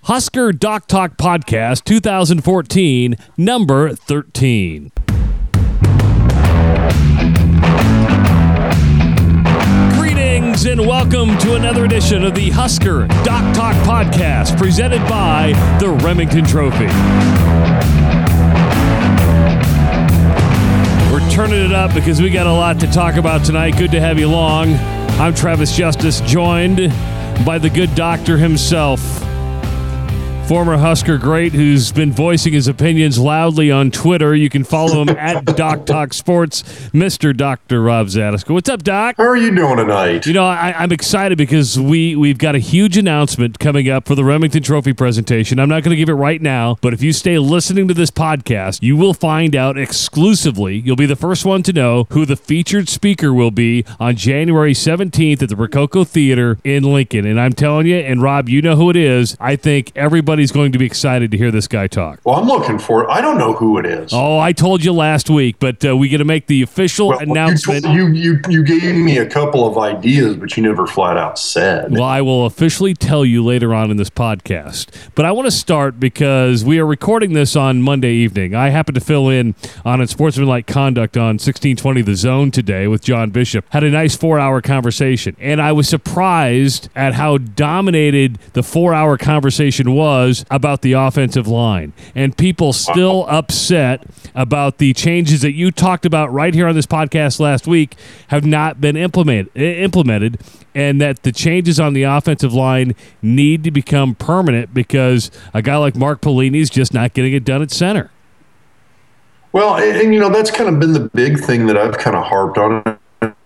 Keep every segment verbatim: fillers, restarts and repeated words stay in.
Husker Doc Talk Podcast twenty fourteen, number thirteen. Greetings and welcome to another edition of the Husker Doc Talk Podcast, presented by the Remington Trophy. We're turning it up because we got a lot to talk about tonight. Good to have you along. I'm Travis Justice, joined by the good doctor himself, former Husker great who's been voicing his opinions loudly on Twitter. You can follow him at Doc Talk Sports, Mister Doctor Rob Zatechka. What's up, Doc? How are you doing tonight? You know, I, I'm excited because we, we've got a huge announcement coming up for the Remington Trophy presentation. I'm not going to give it right now, but if you stay listening to this podcast, you will find out exclusively, you'll be the first one to know who the featured speaker will be on January seventeenth at the Rococo Theater in Lincoln. And I'm telling you, and Rob, you know who it is, I think everybody Everybody's going to be excited to hear this guy talk. Well, I'm looking for it. I don't know who it is. Oh, I told you last week, but uh, we got to make the official well, announcement. You, told, you you you gave me a couple of ideas, but you never flat out said. Well, I will officially tell you later on in this podcast. But I want to start because we are recording this on Monday evening. I happen to fill in on Unsportsmanlike Conduct on sixteen twenty The Zone today with John Bishop. Had a nice four-hour conversation, and I was surprised at how dominated the four-hour conversation was about the offensive line, and people still upset about the changes that you talked about right here on this podcast last week have not been implemented, implemented, and that the changes on the offensive line need to become permanent because a guy like Mark Pelini is just not getting it done at center. Well, and, and you know, that's kind of been the big thing that I've kind of harped on.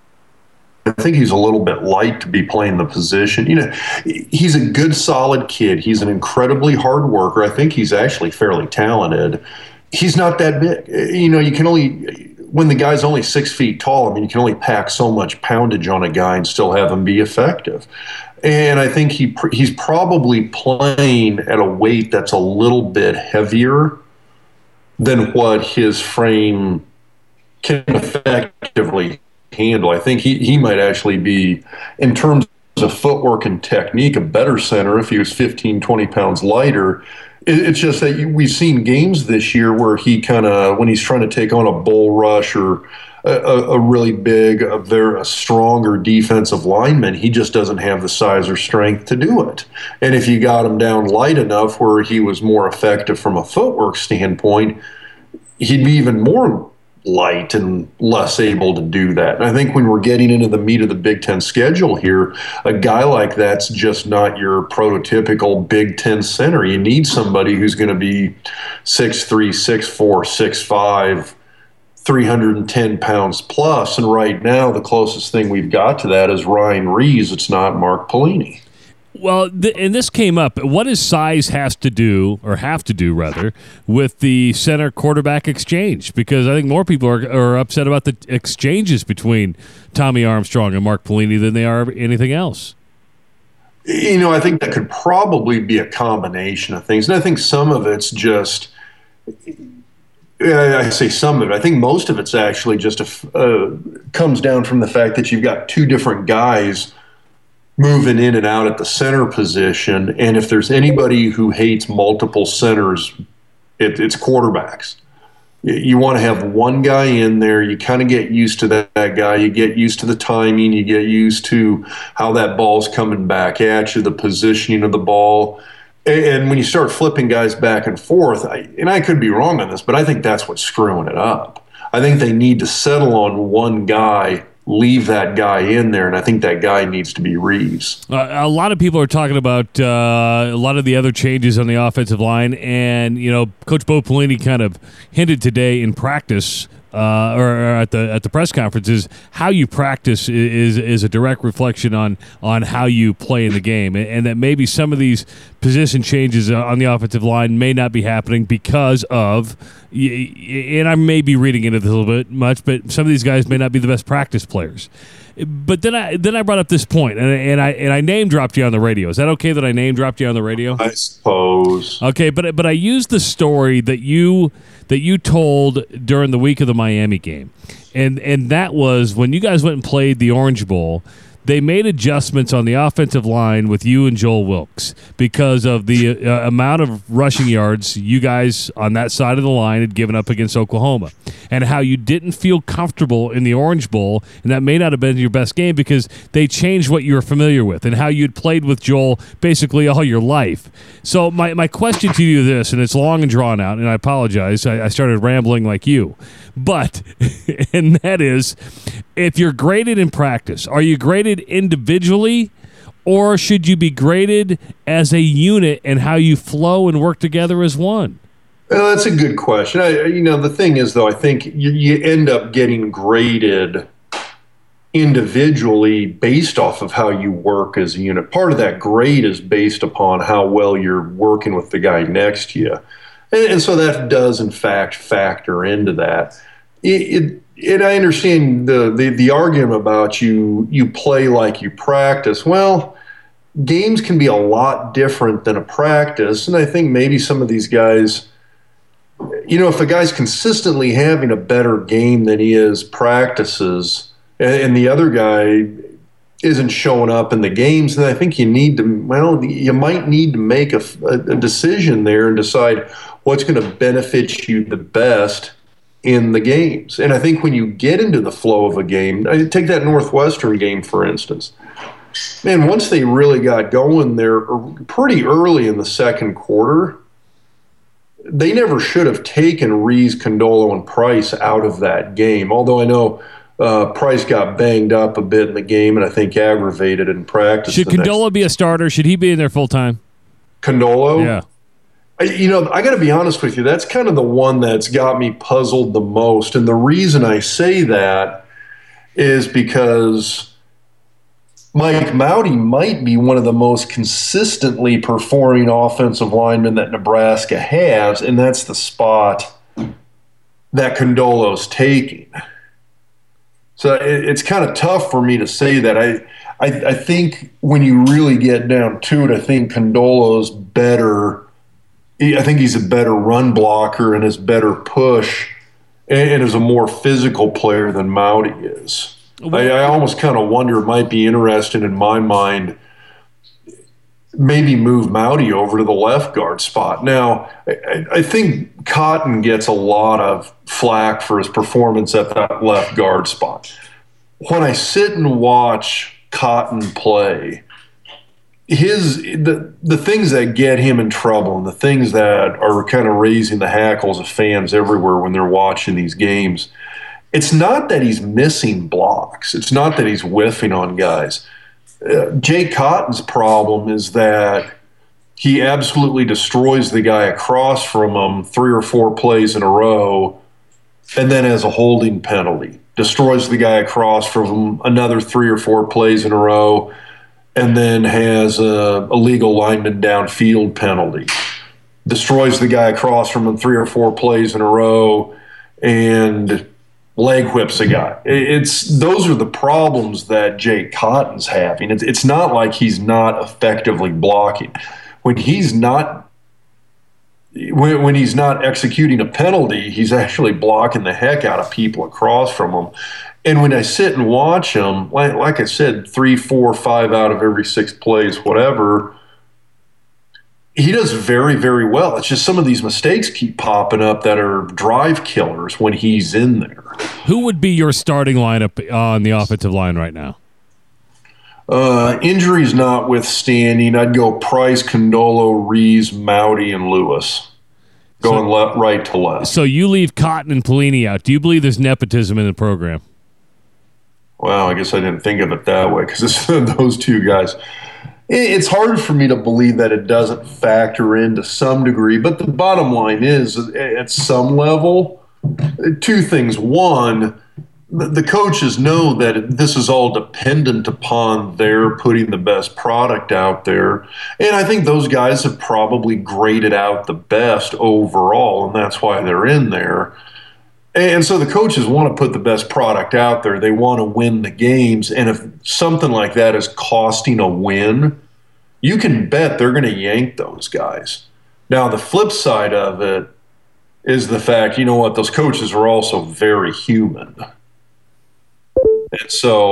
I think he's a little bit light to be playing the position. You know, he's a good, solid kid. He's an incredibly hard worker. I think he's actually fairly talented. He's not that big. You know, you can only, when the guy's only six feet tall, I mean, you can only pack so much poundage on a guy and still have him be effective. And I think he he's probably playing at a weight that's a little bit heavier than what his frame can effectively handle. I think he, he might actually be, in terms of footwork and technique, a better center if he was fifteen, twenty pounds lighter. It, it's just that you, we've seen games this year where he kind of, when he's trying to take on a bull rush or a, a really big, a very a stronger defensive lineman, he just doesn't have the size or strength to do it. And if you got him down light enough where he was more effective from a footwork standpoint, he'd be even more light and less able to do that. And I think when we're getting into the meat of the Big Ten schedule here, a guy like that's just not your prototypical Big Ten center. You need somebody who's going to be six three, six four, six five, three hundred ten pounds plus. And right now, the closest thing we've got to that is Ryan Rees. It's not Mark Pelini. Well, th- and this came up. What does size has to do, or have to do, rather, with the center quarterback exchange? Because I think more people are, are upset about the exchanges between Tommy Armstrong and Mark Pelini than they are anything else. You know, I think that could probably be a combination of things. And I think some of it's just, I say some of it, I think most of it's actually just a, uh, comes down from the fact that you've got two different guys moving in and out at the center position, and if there's anybody who hates multiple centers, it, it's quarterbacks. You want to have one guy in there. You kind of get used to that, that guy. You get used to the timing. You get used to how that ball's coming back at you, the positioning of the ball. And, and when you start flipping guys back and forth, I, and I could be wrong on this, but I think that's what's screwing it up. I think they need to settle on one guy, leave that guy in there, and I think that guy needs to be Reeves. Uh, a lot of people are talking about uh, a lot of the other changes on the offensive line, and you know, Coach Bo Pelini kind of hinted today in practice uh, or, or at the at the press conferences, how you practice is is a direct reflection on on how you play in the game, and, and that maybe some of these position changes on the offensive line may not be happening because of, and I may be reading into this a little bit much, but some of these guys may not be the best practice players. But then I then I brought up this point, and, and I and I name dropped you on the radio. Is that okay that I name dropped you on the radio? I suppose. Okay, but but I used the story that you that you told during the week of the Miami game, and and that was when you guys went and played the Orange Bowl. they made adjustments on the offensive line with you and Joel Wilkes because of the uh, amount of rushing yards you guys on that side of the line had given up against Oklahoma, and how you didn't feel comfortable in the Orange Bowl, and that may not have been your best game because they changed what you were familiar with and how you'd played with Joel basically all your life. So my, my question to you is this, and it's long and drawn out, and I apologize. I, I started rambling like you. But, and that is, if you're graded in practice, are you graded individually, or should you be graded as a unit and how you flow and work together as one? Well, that's a good question. I, you know, the thing is, though, I think you, you end up getting graded individually based off of how you work as a unit. Part of that grade is based upon how well you're working with the guy next to you. And, and so that does, in fact, factor into that. It, it, and I understand the, the, the argument about you you play like you practice. Well, games can be a lot different than a practice. And I think maybe some of these guys, you know, if a guy's consistently having a better game than he is practices, and, and the other guy isn't showing up in the games, then I think you need to, well, you might need to make a, a decision there and decide what's going to benefit you the best in the games. And I think when you get into the flow of a game, I take that Northwestern game, for instance. Man, once they really got going there pretty early in the second quarter, they never should have taken Rees, Condolo, and Price out of that game. Although I know uh, Price got banged up a bit in the game and I think aggravated in practice. Should Condolo be a starter? Should he be in there full time? Condolo? Yeah. You know, I got to be honest with you. That's kind of the one that's got me puzzled the most. And the reason I say that is because Mike Mauti might be one of the most consistently performing offensive linemen that Nebraska has, and that's the spot that Condolo's taking. So it, it's kind of tough for me to say that. I, I, I think when you really get down to it, I think Condolo's better. I think he's a better run blocker and is better push and is a more physical player than Mauti is. I, I almost kind of wonder, it might be interesting in my mind, maybe move Mauti over to the left guard spot. Now, I, I think Cotton gets a lot of flack for his performance at that left guard spot. When I sit and watch Cotton play, his the the things that get him in trouble and the things that are kind of raising the hackles of fans everywhere when they're watching these games, it's not that he's missing blocks. It's not that he's whiffing on guys. Uh, Jake Cotton's problem is that he absolutely destroys the guy across from him three or four plays in a row and then has a holding penalty. Destroys the guy across from him another three or four plays in a row and then has a illegal lineman downfield penalty. Destroys the guy across from him three or four plays in a row and leg whips a guy. It's those are the problems that Jake Cotton's having. It's, it's not like he's not effectively blocking. When he's not when, when he's not executing a penalty, he's actually blocking the heck out of people across from him. And when I sit and watch him, like, like I said, three, four, five out of every six plays, whatever, he does very, very well. It's just some of these mistakes keep popping up that are drive killers when he's in there. Who would be your starting lineup on the offensive line right now? Uh, injuries notwithstanding, I'd go Price, Condolo, Rees, Mauti, and Lewis. Going so, left, right to left. So you leave Cotton and Pelini out. Do you believe there's nepotism in the program? Well, I guess I didn't think of it that way because it's those two guys. It's hard for me to believe that it doesn't factor in to some degree, but the bottom line is, at some level, two things. One, the coaches know that this is all dependent upon their putting the best product out there, and I think those guys have probably graded out the best overall, and that's why they're in there. And so the coaches want to put the best product out there. They want to win the games. And if something like that is costing a win, you can bet they're going to yank those guys. Now, the flip side of it is the fact, you know what, those coaches are also very human. And so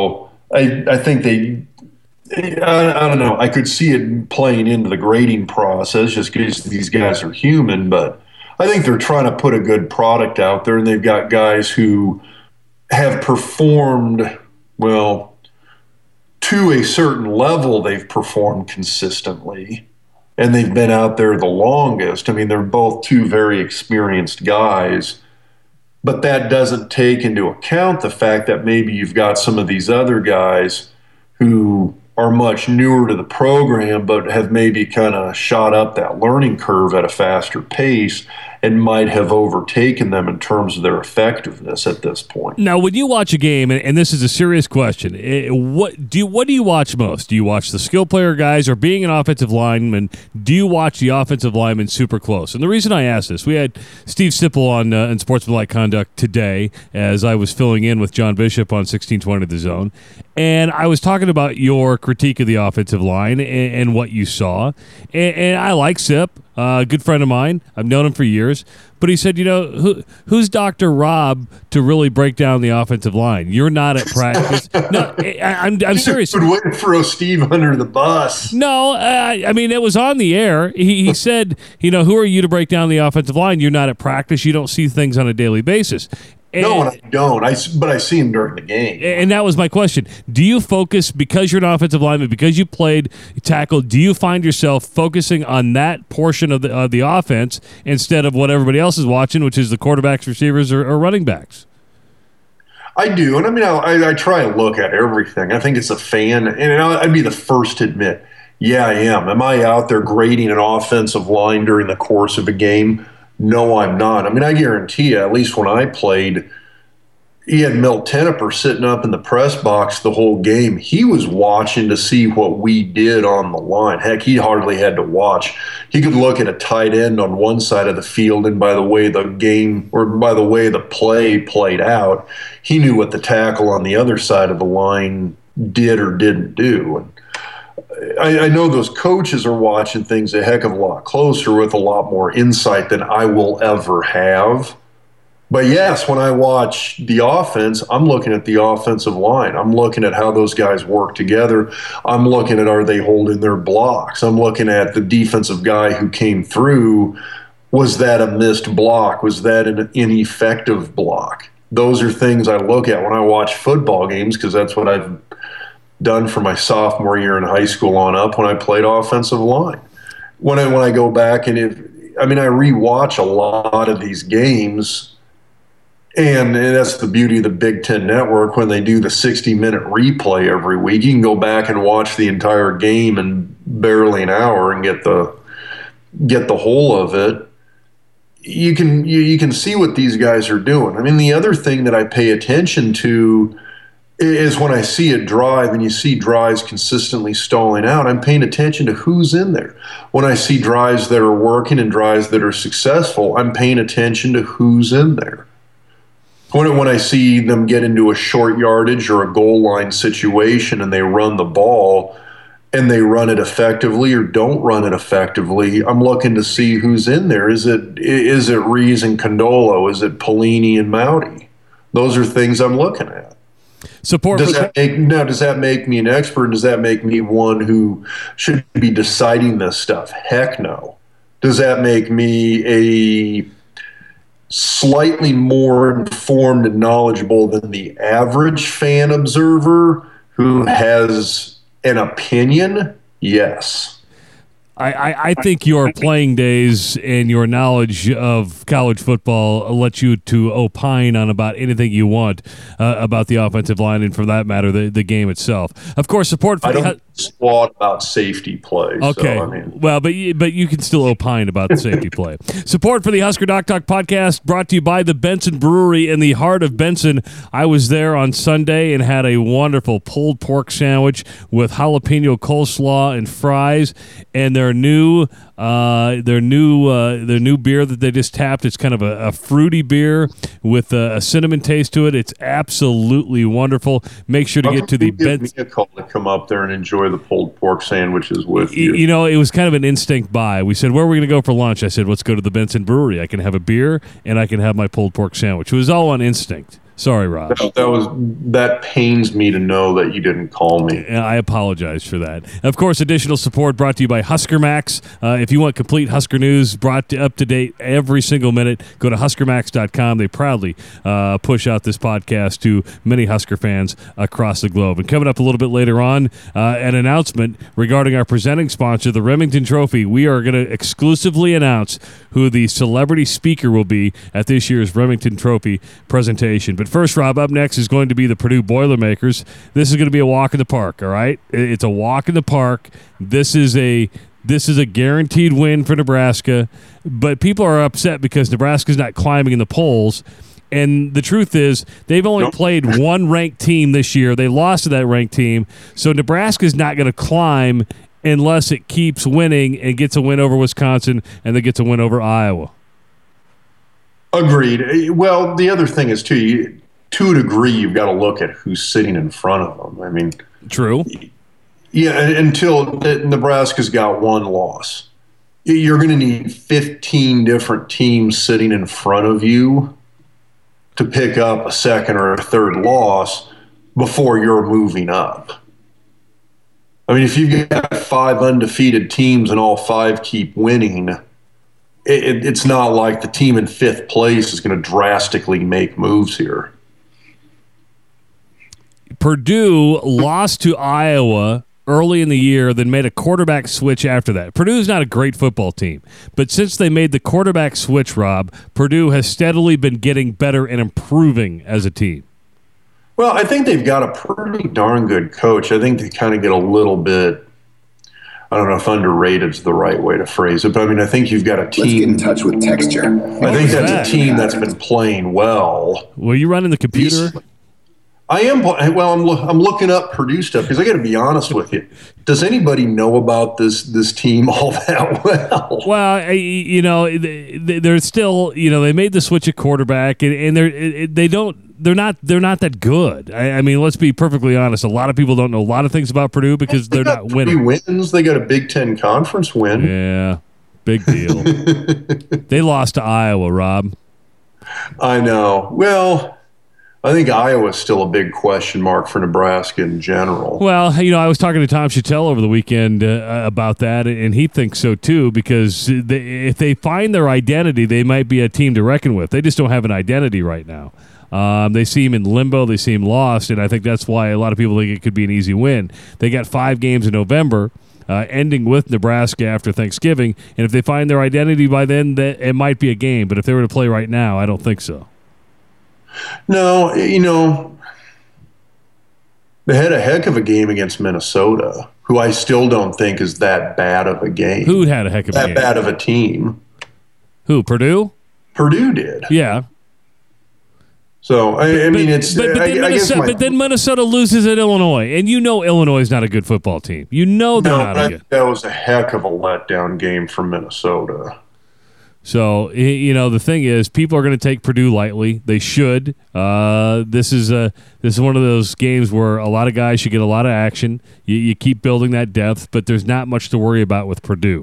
I, I think they, I, I don't know, I could see it playing into the grading process just because these guys are human, but I think they're trying to put a good product out there, and they've got guys who have performed, well, to a certain level, they've performed consistently, and they've been out there the longest. I mean, they're both two very experienced guys, but that doesn't take into account the fact that maybe you've got some of these other guys who are much newer to the program, but have maybe kind of shot up that learning curve at a faster pace and might have overtaken them in terms of their effectiveness at this point. Now, when you watch a game, and, and this is a serious question, eh, what do you, what do you watch most? Do you watch the skill player guys, or being an offensive lineman, do you watch the offensive lineman super close? And the reason I ask this, we had Steve Sipple on uh, in Sportsmanlike Conduct today as I was filling in with John Bishop on sixteen twenty The Zone, and I was talking about your critique of the offensive line and, and what you saw, and, and I like Sip. A uh, good friend of mine. I've known him for years. But he said, you know, who, who's Doctor Rob to really break down the offensive line? You're not at practice. No, I, I'm, I'm serious. Would wait for Steve under the bus. No, uh, I mean, it was on the air. He, he said, you know, who are you to break down the offensive line? You're not at practice. You don't see things on a daily basis. And, no, and I don't. I, but I see him during the game. And that was my question. Do you focus, because you're an offensive lineman, because you played tackle, do you find yourself focusing on that portion of the of the offense instead of what everybody else is watching, which is the quarterbacks, receivers, or, or running backs? I do. And I mean, I, I try to look at everything. I think it's a fan, and I'd be the first to admit, yeah, I am. Am I out there grading an offensive line during the course of a game? No, I'm not. I mean, I guarantee you, at least when I played, he had Milt Tenniper sitting up in the press box the whole game. He was watching to see what we did on the line. Heck, he hardly had to watch. He could look at a tight end on one side of the field, and by the way the game, or by the way the play played out, he knew what the tackle on the other side of the line did or didn't do. And I, I know those coaches are watching things a heck of a lot closer with a lot more insight than I will ever have. But yes, when I watch the offense, I'm looking at the offensive line. I'm looking at how those guys work together. I'm looking at, are they holding their blocks? I'm looking at the defensive guy who came through. Was that a missed block? Was that an ineffective block? Those are things I look at when I watch football games, because that's what I've done for my sophomore year in high school on up when I played offensive line. When I when I go back and if I mean I rewatch a lot of these games, and, and that's the beauty of the Big Ten Network when they do the sixty minute replay every week. You can go back and watch the entire game in barely an hour and get the get the whole of it. You can you, you can see what these guys are doing. I mean, the other thing that I pay attention to is when I see a drive and you see drives consistently stalling out, I'm paying attention to who's in there. When I see drives that are working and drives that are successful, I'm paying attention to who's in there. When, when I see them get into a short yardage or a goal line situation and they run the ball and they run it effectively or don't run it effectively, I'm looking to see who's in there. Is it is it Rees and Condolo? Is it Pelini and Mowdy? Those are things I'm looking at. Support does for that make, now, does that make me an expert? Does that make me one who should be deciding this stuff? Heck no. Does that make me a slightly more informed and knowledgeable than the average fan observer who has an opinion? Yes. I, I, I think your playing days and your knowledge of college football let you to opine on about anything you want uh, about the offensive line and, for that matter, the, the game itself. Of course, support for I the don't squat about safety play. Okay, so, I mean. well, but you, but you can still opine about the safety play. Support for the Husker Doc Talk podcast brought to you by the Benson Brewery in the heart of Benson. I was there on Sunday and had a wonderful pulled pork sandwich with jalapeno coleslaw and fries, and their new uh, their new uh, their new beer that they just tapped. It's kind of a, a fruity beer with a, a cinnamon taste to it. It's absolutely wonderful. Make sure to get to the Benson. Benson. Give me a call to come up there and enjoy the pulled pork sandwiches with you. You know, it was kind of an instinct buy. We said, where are we going to go for lunch? I said, let's go to the Benson Brewery. I can have a beer and I can have my pulled pork sandwich. It was all on instinct. Sorry, Rob. That, that was that pains me to know that you didn't call me. I apologize for that. Of course, additional support brought to you by Husker Max. Uh, if you want complete Husker news brought to, up to date every single minute, go to husker max dot com. They proudly uh, push out this podcast to many Husker fans across the globe. And coming up a little bit later on, uh, an announcement regarding our presenting sponsor, the Remington Trophy. We are going to exclusively announce who the celebrity speaker will be at this year's Remington Trophy presentation. But first, Rob, up next is going to be the Purdue Boilermakers. This is going to be a walk in the park, all right? It's a walk in the park. This is a this is a guaranteed win for Nebraska, but people are upset because Nebraska's not climbing in the polls. And the truth is, they've only nope. played one ranked team this year. They lost to that ranked team, so Nebraska's not going to climb unless it keeps winning and gets a win over Wisconsin and then gets a win over Iowa. Agreed. Well, the other thing is, too, you, to a degree, you've got to look at who's sitting in front of them. I mean, true. Yeah, until Nebraska's got one loss. You're going to need fifteen different teams sitting in front of you to pick up a second or a third loss before you're moving up. I mean, if you've got five undefeated teams and all five keep winning, It, it's not like the team in fifth place is going to drastically make moves here. Purdue lost to Iowa early in the year, then made a quarterback switch after that. Purdue's not a great football team, but since they made the quarterback switch, Rob, Purdue has steadily been getting better and improving as a team. Well, I think they've got a pretty darn good coach. I think they kind of get a little bit, I don't know if underrated is the right way to phrase it, but I mean, I think you've got a team. Let's get in touch with texture. I think that's that? a team that's been playing well. Were you running the computer? I am. Well, I'm I'm looking up Purdue stuff because I got to be honest with you. Does anybody know about this this team all that well? Well, you know, they're still, you know, they made the switch at quarterback, and they're they don't they're not they're not that good. I, I mean, let's be perfectly honest. A lot of people don't know a lot of things about Purdue because they they're not winning. Three wins. They got a Big Ten conference win. Yeah, big deal. They lost to Iowa, Rob. I know. Well, I think Iowa's still a big question mark for Nebraska in general. Well, you know, I was talking to Tom Chattel over the weekend uh, about that, and he thinks so too, because they, if they find their identity, they might be a team to reckon with. They just don't have an identity right now. Um, they seem in limbo. They seem lost, and I think that's why a lot of people think it could be an easy win. They got five games in November, uh, ending with Nebraska after Thanksgiving, and if they find their identity by then, that it might be a game. But if they were to play right now, I don't think so. No, you know, they had a heck of a game against Minnesota, who I still don't think is that bad of a game. Who had a heck of a that game? That bad of a team. Who, Purdue? Purdue did. Yeah. So, I, I mean, it's... But, but, then I, I guess my, but then Minnesota loses at Illinois, and you know Illinois is not a good football team. You know they're no, not I a good. That was a heck of a letdown game for Minnesota. So, you know, the thing is, people are going to take Purdue lightly. They should. Uh, this is a this is one of those games where a lot of guys should get a lot of action. You, you keep building that depth, but there's not much to worry about with Purdue.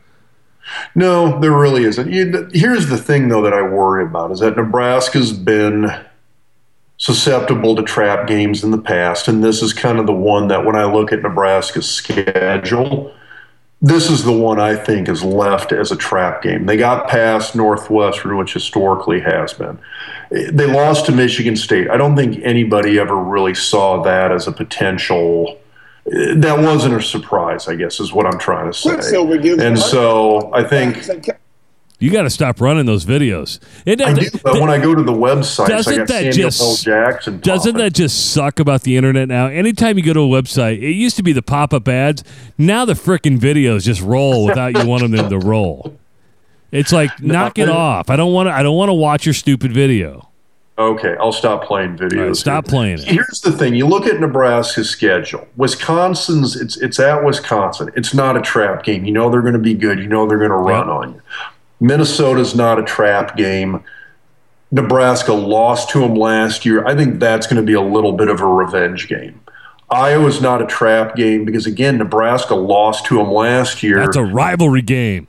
No, there really isn't. You, here's the thing, though, that I worry about is that Nebraska's been susceptible to trap games in the past, and this is kind of the one that when I look at Nebraska's schedule, this is the one I think is left as a trap game. They got past Northwestern, which historically has been. They lost to Michigan State. I don't think anybody ever really saw that as a potential. That wasn't a surprise, I guess, is what I'm trying to say. And so I think you got to stop running those videos. It, I do, but th- when I go to the website, doesn't I got that Samuel just, L. Jackson. Doesn't popping. that just suck about the internet now? Anytime you go to a website, it used to be the pop-up ads. Now the frickin' videos just roll without you wanting them to roll. It's like, knock it off. I don't want to. I don't want to watch your stupid video. Okay, I'll stop playing videos. Right, stop here. playing it. Here's the thing. You look at Nebraska's schedule. Wisconsin's, it's it's at Wisconsin. It's not a trap game. You know they're going to be good. You know they're going to run yep. on you. Minnesota's not a trap game. Nebraska lost to them last year. I think that's going to be a little bit of a revenge game. Iowa's not a trap game because, again, Nebraska lost to them last year. That's a rivalry game.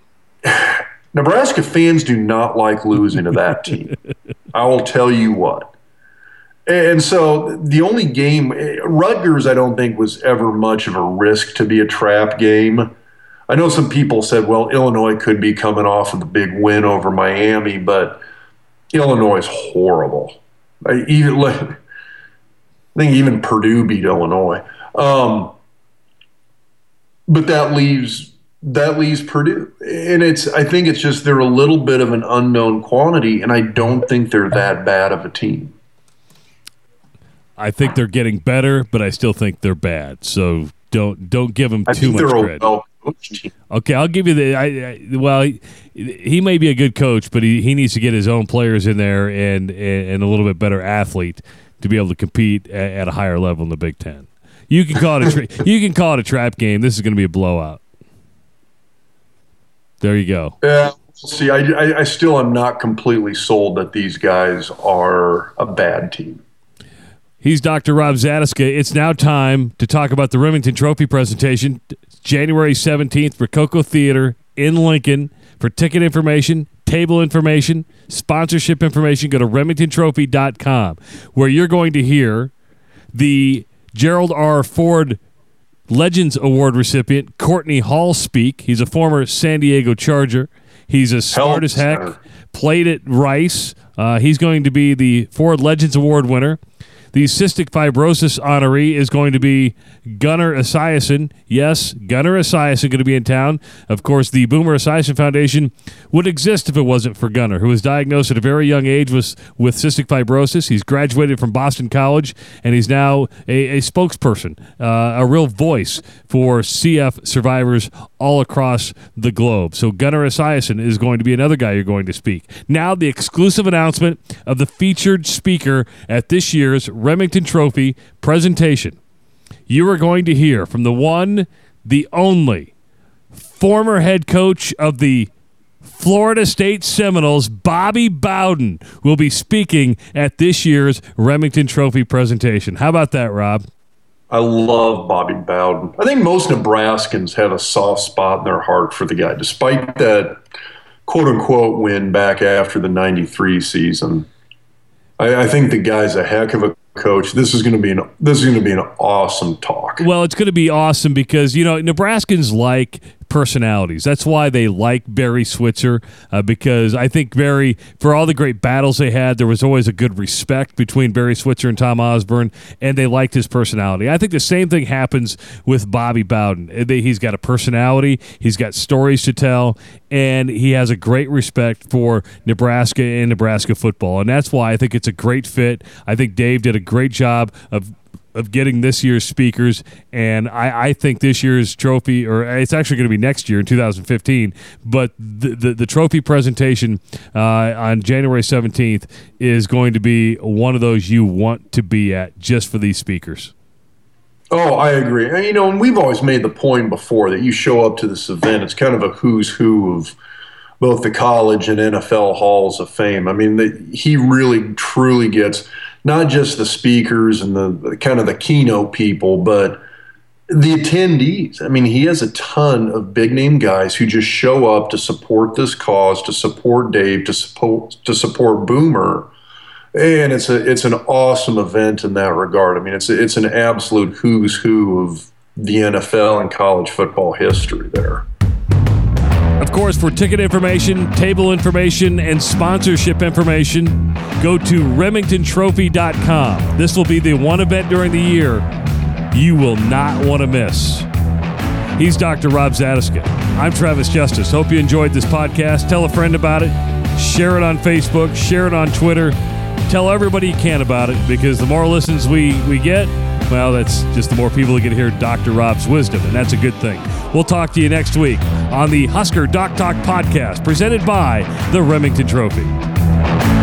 Nebraska fans do not like losing to that team. I will tell you what. And so the only game, Rutgers, I don't think was ever much of a risk to be a trap game. I know some people said, well, Illinois could be coming off of the big win over Miami, but Illinois is horrible. I, even, I think even Purdue beat Illinois. Um, but that leaves that leaves Purdue. And it's I think it's just they're a little bit of an unknown quantity, and I don't think they're that bad of a team. I think they're getting better, but I still think they're bad. So don't don't give them I too think much they're credit. A well-coached team. Okay, I'll give you the. I, I, well, he, he may be a good coach, but he, he needs to get his own players in there and, and and a little bit better athlete to be able to compete at, at a higher level in the Big Ten. You can call it a tra- you can call it a trap game. This is going to be a blowout. There you go. Yeah. See, I, I, I still am not completely sold that these guys are a bad team. He's Doctor Rob Zatechka. It's now time to talk about the Remington Trophy presentation, January seventeenth for Coco Theater in Lincoln. For ticket information, table information, sponsorship information, go to remington trophy dot com, where you're going to hear the Gerald R. Ford Legends Award recipient, Courtney Hall, speak. He's a former San Diego Charger. He's as smart as heck, played at Rice. Uh, he's going to be the Ford Legends Award winner. The cystic fibrosis honoree is going to be Gunnar Esiason. Yes, Gunnar Esiason going to be in town. Of course, the Boomer Esiason Foundation would exist if it wasn't for Gunnar, who was diagnosed at a very young age with, with cystic fibrosis. He's graduated from Boston College, and he's now a, a spokesperson, uh, a real voice for C F survivors all across the globe. So Gunnar Esiason is going to be another guy you're going to speak. Now the exclusive announcement of the featured speaker at this year's Remington Trophy presentation. You are going to hear from the one, the only, former head coach of the Florida State Seminoles, Bobby Bowden, will be speaking at this year's Remington Trophy presentation. How about that, Rob? I love Bobby Bowden. I think most Nebraskans have a soft spot in their heart for the guy, despite that quote-unquote win back after the ninety-three season. I, I think the guy's a heck of a coach. This is going to be an this is going to be an awesome talk. Well, it's going to be awesome because, you know, Nebraskans like personalities. That's why they like Barry Switzer, uh, because I think Barry, for all the great battles they had, there was always a good respect between Barry Switzer and Tom Osborne, and they liked his personality. I think the same thing happens with Bobby Bowden. He's got a personality, he's got stories to tell, and he has a great respect for Nebraska and Nebraska football, and that's why I think it's a great fit. I think Dave did a great job of of getting this year's speakers, and I, I think this year's trophy, or it's actually going to be next year in two thousand fifteen, but the, the, the trophy presentation uh, on January seventeenth is going to be one of those you want to be at just for these speakers. Oh, I agree. And, you know, and we've always made the point before that you show up to this event, it's kind of a who's who of both the college and N F L halls of fame. I mean, the, he really, truly gets not just the speakers and the, the kind of the keynote people, but the attendees. I mean, he has a ton of big-name guys who just show up to support this cause, to support Dave, to support to support Boomer. And it's a it's an awesome event in that regard. I mean, it's a, it's an absolute who's who of the N F L and college football history there. Of course, for ticket information, table information, and sponsorship information, go to remington trophy dot com. This will be the one event during the year you will not want to miss. He's Doctor Rob Zatechka. I'm Travis Justice. Hope you enjoyed this podcast. Tell a friend about it. Share it on Facebook. Share it on Twitter. Tell everybody you can about it, because the more listens we, we get, well, that's just the more people that get to hear Doctor Rob's wisdom, and that's a good thing. We'll talk to you next week on the Husker Doc Talk podcast, presented by the Remington Trophy.